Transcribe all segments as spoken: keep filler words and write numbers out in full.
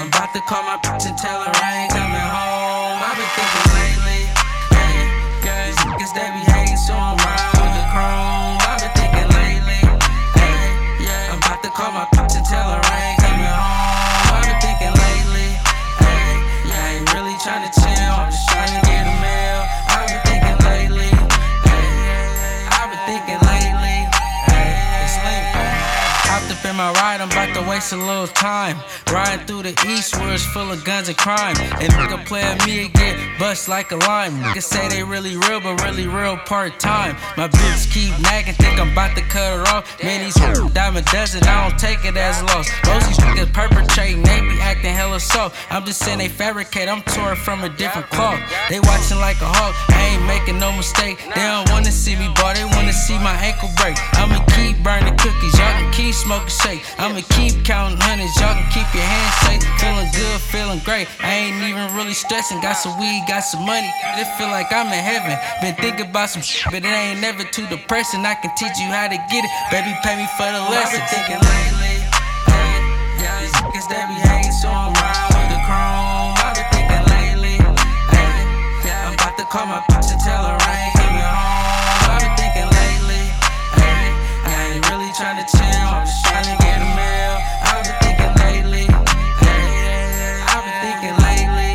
I'm about to call my bitch and tell her I ain't coming home. I've been thinking lately, hey, girl, these niggas they be hating, so I'm riding with the chrome. I've been thinking lately, hey, yeah, I'm about to call my bitch and tell her I ain't coming home. I've been thinking lately, hey, yeah, I ain't really tryna chill, I'm just tryna get a meal. I've been thinking lately, hey, I've been thinking lately, hey, it's late. Hopped up in my ride, I'm about to waste a little time. Riding through the east where it's full of guns and crime. And nigga play at me and get bust like a lime. Niggas say they really real, but really real part-time. My bitch keep nagging, think I'm about to cut her off. Man, these dime a dozen, I don't take it as loss. Most these niggas perpetrating, they be acting hella soft. I'm just saying they fabricate, I'm torn from a different cloth. They watching like a hawk, I ain't making no mistake. They don't wanna see me, boy, they wanna see my ankle break. I'ma keep burning cookies, y'all can keep smoking shake. I'ma keep counting hundreds, y'all can keep your hands safe. Feeling good, feeling great, I ain't even really stressing. Got some weed, got some money, it feel like I'm in heaven. Been thinking about some shit, but it ain't never too depressing. I can teach you how to get it, baby, pay me for the lesson. I've been thinking lately, hey, yeah, these niggas they be hating, so I'm riding with the chrome. I've been thinking lately, hey, yeah, I'm about to call my bitch and tell her I ain't coming home. I've been thinking lately, hey, I ain't really tryna chill, I'm just tryna get a meal. I've been thinking lately, hey, I've been thinking lately,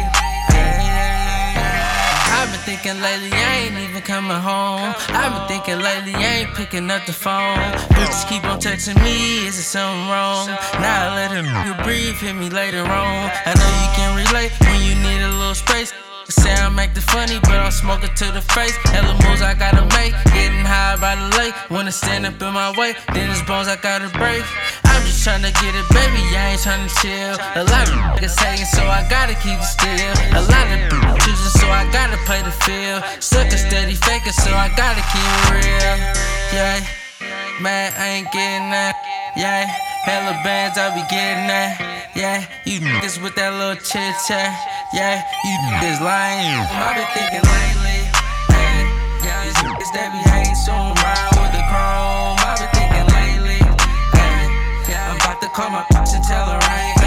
hey, I've been thinking lately, I ain't even coming home. I've been thinking lately, I ain't picking up the phone. Bitches keep on texting me, is it something wrong? Now I let him breathe, hit me later on. I know you can relate when you need a little space. Say I'm acting funny, but I'm smoking to the face. Hella moves I gotta make, getting high by the lake. Wanna stand up in my way, then it's bones I gotta break. I'm just tryna get it, baby, I ain't tryna chill. A lot of niggas hating, so I gotta keep it still. A lot of people choosing, so I gotta play the field. Sucker steady faking, so I gotta keep it real. Yeah, man, I ain't getting that. Yeah, hella bands I be getting that. Yeah, you niggas with that little chit chat. Yeah, you niggas lying. I've been thinking lately, hey, yeah, these niggas they be hating, so I'm riding with the chrome. I've been thinking lately, hey, yeah, I'm about to call my bitch and tell her I ain't